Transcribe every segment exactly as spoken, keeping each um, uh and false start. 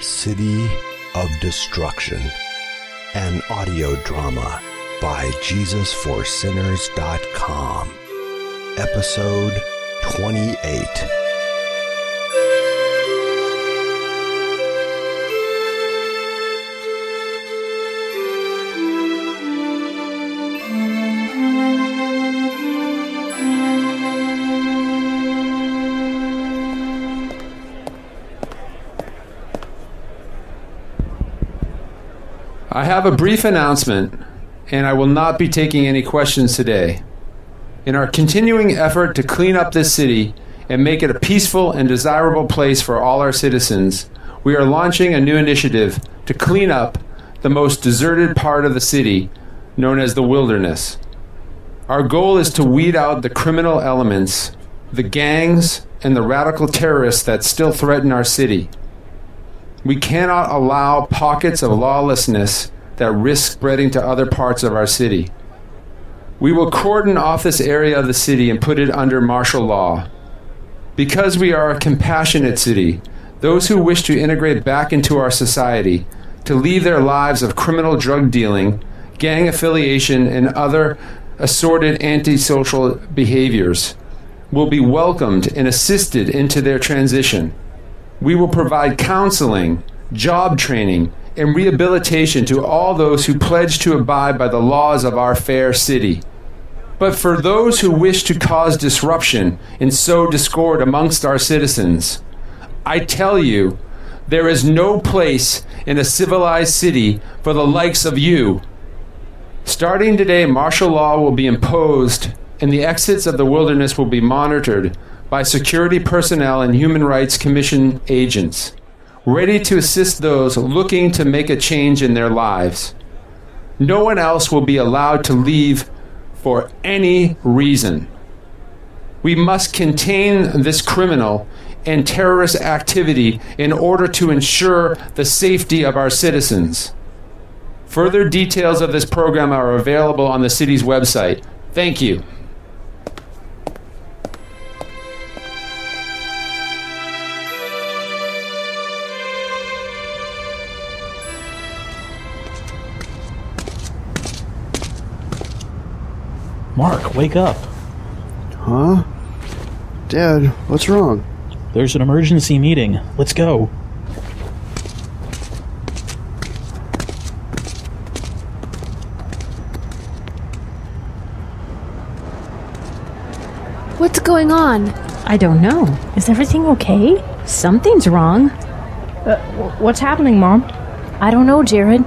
City of Destruction, an audio drama by Jesus for Sinners dot com. Episode twenty-eight. I have a brief announcement, and I will not be taking any questions today. In our continuing effort to clean up this city and make it a peaceful and desirable place for all our citizens, we are launching a new initiative to clean up the most deserted part of the city, known as the Wilderness. Our goal is to weed out the criminal elements, the gangs, and the radical terrorists that still threaten our city. We cannot allow pockets of lawlessness that risk spreading to other parts of our city. We will cordon off this area of the city and put it under martial law. Because we are a compassionate city, those who wish to integrate back into our society, to leave their lives of criminal drug dealing, gang affiliation, and other assorted antisocial behaviors, will be welcomed and assisted into their transition. We will provide counseling, job training, and rehabilitation to all those who pledge to abide by the laws of our fair city. But for those who wish to cause disruption and sow discord amongst our citizens, I tell you, there is no place in a civilized city for the likes of you. Starting today, martial law will be imposed, and the exits of the Wilderness will be monitored by security personnel and Human Rights Commission agents, ready to assist those looking to make a change in their lives. No one else will be allowed to leave for any reason. We must contain this criminal and terrorist activity in order to ensure the safety of our citizens. Further details of this program are available on the city's website. Thank you. Mark, wake up. Huh? Dad, what's wrong? There's an emergency meeting. Let's go. What's going on? I don't know. Is everything okay? Something's wrong. Uh, what's happening, Mom? I don't know, Jared.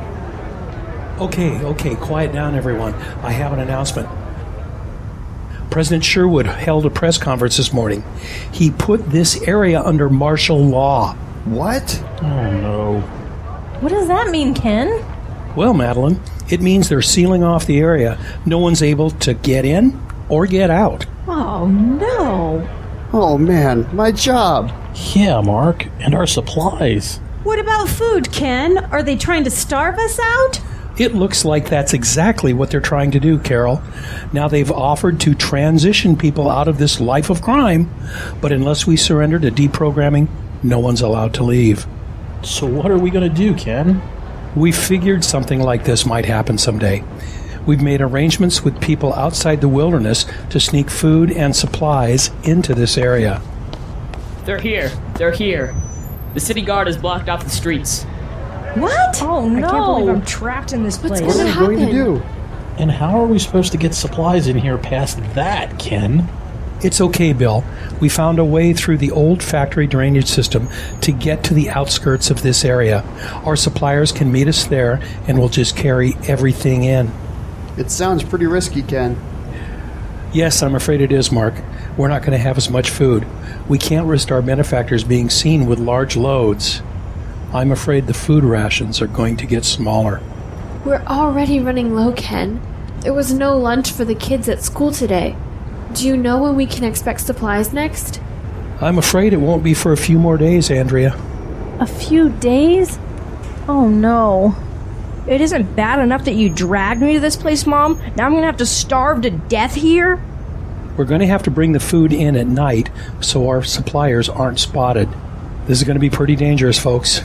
Okay, okay, quiet down, everyone. I have an announcement. President Sherwood held a press conference this morning. He put this area under martial law. What? Oh, no. What does that mean, Ken? Well, Madeline, it means they're sealing off the area. No one's able to get in or get out. Oh, no. Oh, man, my job. Yeah, Mark, and our supplies. What about food, Ken? Are they trying to starve us out? It looks like that's exactly what they're trying to do, Carol. Now they've offered to transition people out of this life of crime, but unless we surrender to deprogramming, no one's allowed to leave. So what are we going to do, Ken? We figured something like this might happen someday. We've made arrangements with people outside the Wilderness to sneak food and supplies into this area. They're here. They're here. The city guard has blocked off the streets. What? Oh, no. I can't believe I'm trapped in this What's place. gonna What are we going to do? And how are we supposed to get supplies in here past that, Ken? It's okay, Bill. We found a way through the old factory drainage system to get to the outskirts of this area. Our suppliers can meet us there, and we'll just carry everything in. It sounds pretty risky, Ken. Yes, I'm afraid it is, Mark. We're not going to have as much food. We can't risk our benefactors being seen with large loads. I'm afraid the food rations are going to get smaller. We're already running low, Ken. There was no lunch for the kids at school today. Do you know when we can expect supplies next? I'm afraid it won't be for a few more days, Andrea. A few days? Oh, no. It isn't bad enough that you dragged me to this place, Mom. Now I'm going to have to starve to death here? We're going to have to bring the food in at night so our suppliers aren't spotted. This is going to be pretty dangerous, folks.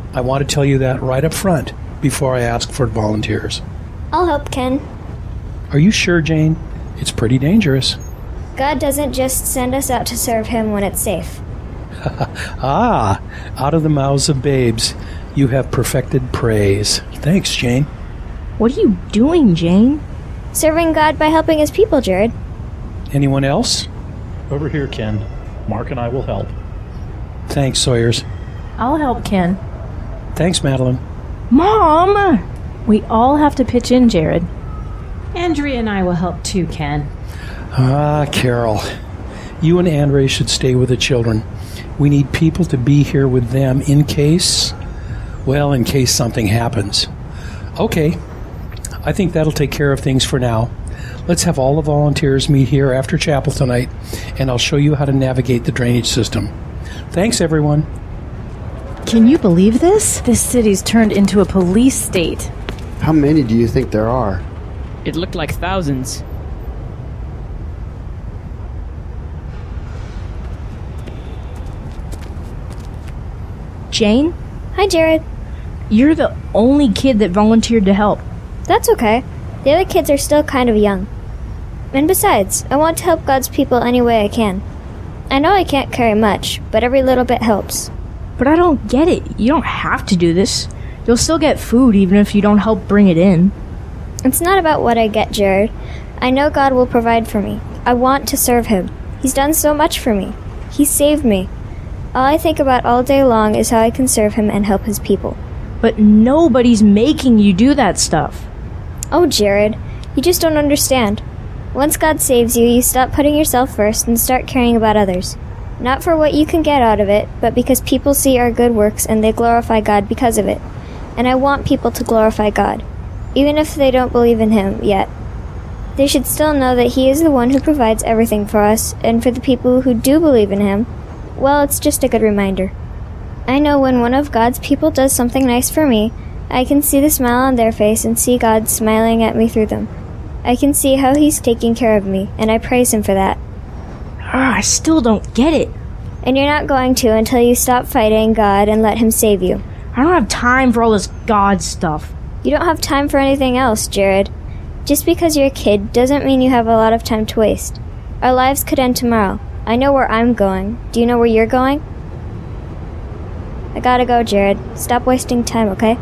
I want to tell you that right up front before I ask for volunteers. I'll help, Ken. Are you sure, Jane? It's pretty dangerous. God doesn't just send us out to serve him when it's safe. Ah, out of the mouths of babes, you have perfected praise. Thanks, Jane. What are you doing, Jane? Serving God by helping his people, Jared. Anyone else? Over here, Ken. Mark and I will help. Thanks, Sawyers. I'll help Ken. Thanks, Madeline. Mom! We all have to pitch in, Jared. Andrea and I will help too, Ken. Ah, Carol. You and Andre should stay with the children. We need people to be here with them in case, well, in case something happens. Okay. I think that'll take care of things for now. Let's have all the volunteers meet here after chapel tonight, and I'll show you how to navigate the drainage system. Thanks, everyone. Can you believe this? This city's turned into a police state. How many do you think there are? It looked like thousands. Jane? Hi, Jared. You're the only kid that volunteered to help. That's okay. The other kids are still kind of young. And besides, I want to help God's people any way I can. I know I can't carry much, but every little bit helps. But I don't get it. You don't have to do this. You'll still get food even if you don't help bring it in. It's not about what I get, Jared. I know God will provide for me. I want to serve him. He's done so much for me. He saved me. All I think about all day long is how I can serve him and help his people. But nobody's making you do that stuff. Oh, Jared, you just don't understand. Once God saves you, you stop putting yourself first and start caring about others. Not for what you can get out of it, but because people see our good works and they glorify God because of it. And I want people to glorify God, even if they don't believe in him yet. They should still know that he is the one who provides everything for us, and for the people who do believe in him, well, it's just a good reminder. I know when one of God's people does something nice for me, I can see the smile on their face and see God smiling at me through them. I can see how he's taking care of me, and I praise him for that. Ah, I still don't get it. And you're not going to until you stop fighting God and let him save you. I don't have time for all this God stuff. You don't have time for anything else, Jared. Just because you're a kid doesn't mean you have a lot of time to waste. Our lives could end tomorrow. I know where I'm going. Do you know where you're going? I gotta go, Jared. Stop wasting time, okay?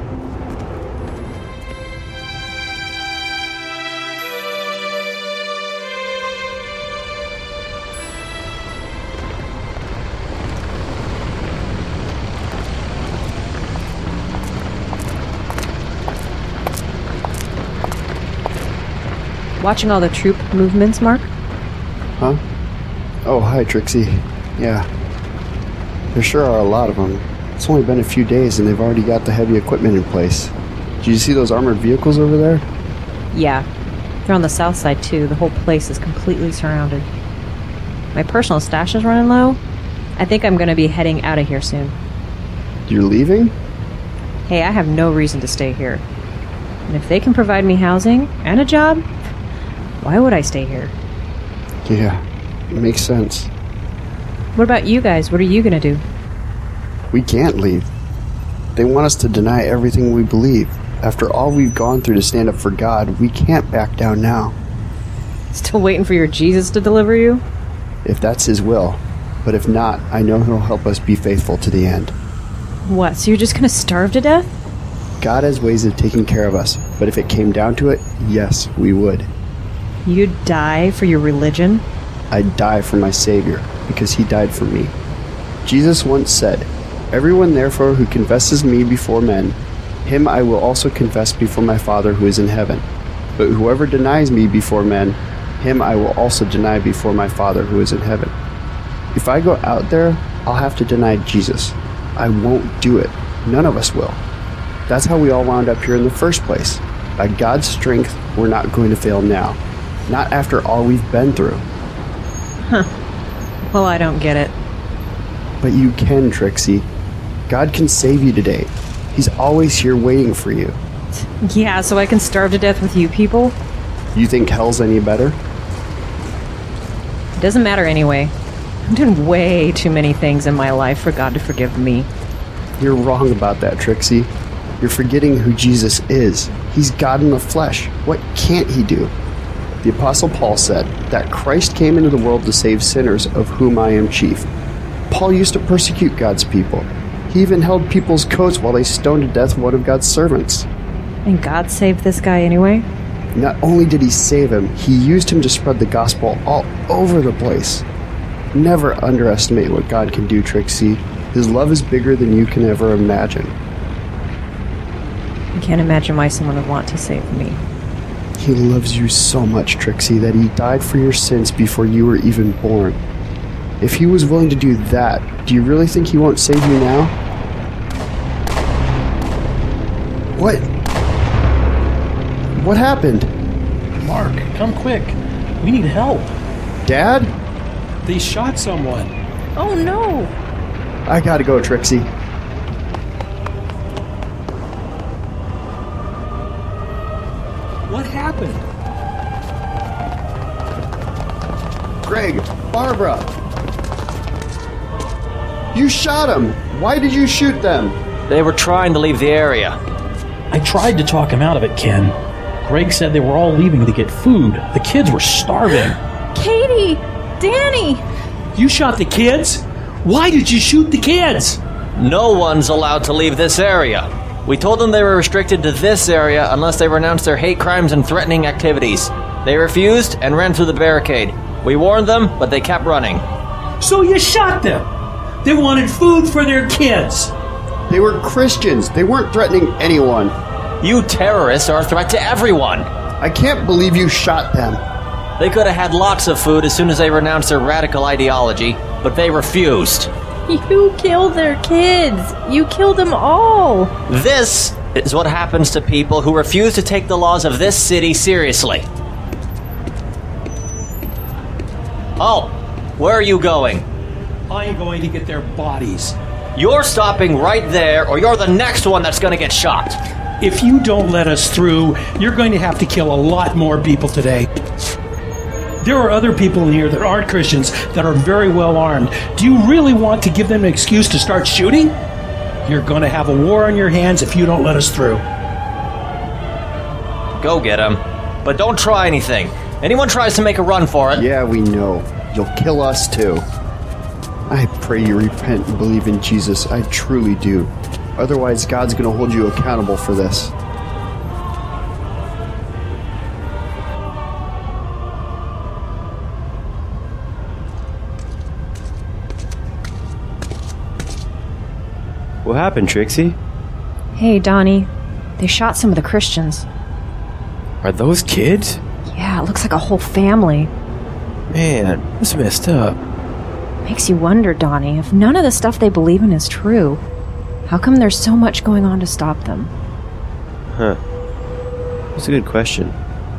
Watching all the troop movements, Mark? Huh? Oh, hi, Trixie. Yeah. There sure are a lot of them. It's only been a few days and they've already got the heavy equipment in place. Did you see those armored vehicles over there? Yeah. They're on the south side, too. The whole place is completely surrounded. My personal stash is running low. I think I'm going to be heading out of here soon. You're leaving? Hey, I have no reason to stay here. And if they can provide me housing and a job, why would I stay here? Yeah, it makes sense. What about you guys? What are you going to do? We can't leave. They want us to deny everything we believe. After all we've gone through to stand up for God, we can't back down now. Still waiting for your Jesus to deliver you? If that's his will. But if not, I know he'll help us be faithful to the end. What, so you're just going to starve to death? God has ways of taking care of us, but if it came down to it, yes, we would. You'd die for your religion? I'd die for my Savior, because he died for me. Jesus once said, "Everyone therefore who confesses me before men, him I will also confess before my Father who is in heaven. But whoever denies me before men, him I will also deny before my Father who is in heaven." If I go out there, I'll have to deny Jesus. I won't do it. None of us will. That's how we all wound up here in the first place. By God's strength, we're not going to fail now. Not after all we've been through. Huh. Well, I don't get it. But you can, Trixie. God can save you today. He's always here waiting for you. Yeah, so I can starve to death with you people? You think hell's any better? It doesn't matter anyway. I'm doing way too many things in my life for God to forgive me. You're wrong about that, Trixie. You're forgetting who Jesus is. He's God in the flesh. What can't he do? The Apostle Paul said that Christ came into the world to save sinners, of whom I am chief. Paul used to persecute God's people. He even held people's coats while they stoned to death one of God's servants. And God saved this guy anyway? Not only did he save him, he used him to spread the gospel all over the place. Never underestimate what God can do, Trixie. His love is bigger than you can ever imagine. I can't imagine why someone would want to save me. He loves you so much, Trixie, that he died for your sins before you were even born. If he was willing to do that, do you really think he won't save you now? What? What happened? Mark, come quick. We need help. Dad? They shot someone. Oh no! I gotta go, Trixie. What happened? Greg, Barbara. You shot him. Why did you shoot them? They were trying to leave the area. I tried to talk him out of it, Ken. Greg said they were all leaving to get food. The kids were starving. Katie! Danny! You shot the kids? Why did you shoot the kids? No one's allowed to leave this area. We told them they were restricted to this area unless they renounced their hate crimes and threatening activities. They refused and ran through the barricade. We warned them, but they kept running. So you shot them? They wanted food for their kids. They were Christians. They weren't threatening anyone. You terrorists are a threat to everyone. I can't believe you shot them. They could have had lots of food as soon as they renounced their radical ideology, but they refused. You killed their kids! You killed them all! This is what happens to people who refuse to take the laws of this city seriously. Oh, where are you going? I'm going to get their bodies. You're stopping right there, or you're the next one that's going to get shot. If you don't let us through, you're going to have to kill a lot more people today. There are other people in here that aren't Christians that are very well armed. Do you really want to give them an excuse to start shooting? You're going to have a war on your hands if you don't let us through. Go get them. But don't try anything. Anyone tries to make a run for it. Yeah, we know. You'll kill us too. I pray you repent and believe in Jesus. I truly do. Otherwise, God's going to hold you accountable for this. What happened, Trixie? Hey, Donnie. They shot some of the Christians. Are those kids? Yeah, it looks like a whole family. Man, that's messed up. Makes you wonder, Donnie, if none of the stuff they believe in is true, how come there's so much going on to stop them? Huh. That's a good question.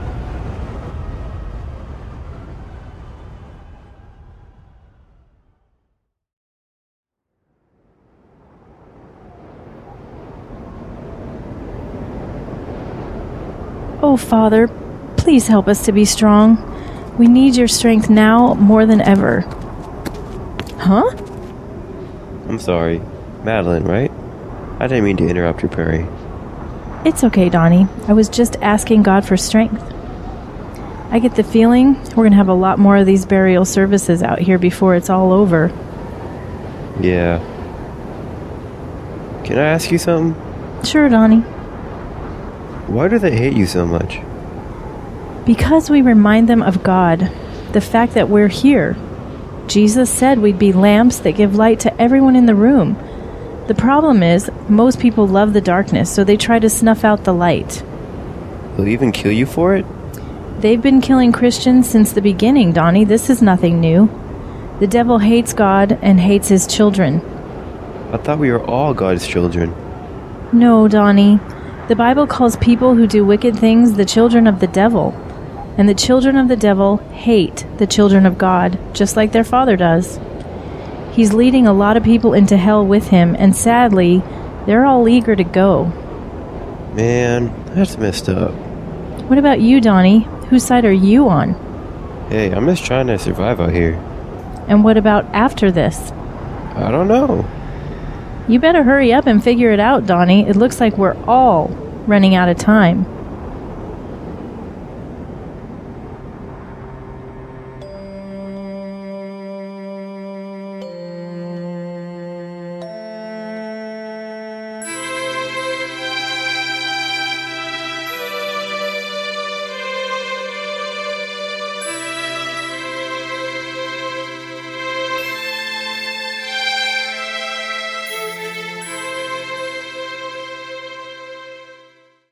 Oh, Father, please help us to be strong. We need your strength now more than ever. Huh? I'm sorry. Madeline, right? I didn't mean to interrupt your praying. It's okay, Donnie. I was just asking God for strength. I get the feeling we're going to have a lot more of these burial services out here before it's all over. Yeah. Can I ask you something? Sure, Donnie. Why do they hate you so much? Because we remind them of God, the fact that we're here. Jesus said we'd be lamps that give light to everyone in the room. The problem is, most people love the darkness, so they try to snuff out the light. They'll even kill you for it? They've been killing Christians since the beginning, Donnie. This is nothing new. The devil hates God and hates his children. I thought we were all God's children. No, Donnie. The Bible calls people who do wicked things the children of the devil. And the children of the devil hate the children of God, just like their father does. He's leading a lot of people into hell with him, and sadly, they're all eager to go. Man, that's messed up. What about you, Donnie? Whose side are you on? Hey, I'm just trying to survive out here. And what about after this? I don't know. You better hurry up and figure it out, Donnie. It looks like we're all running out of time.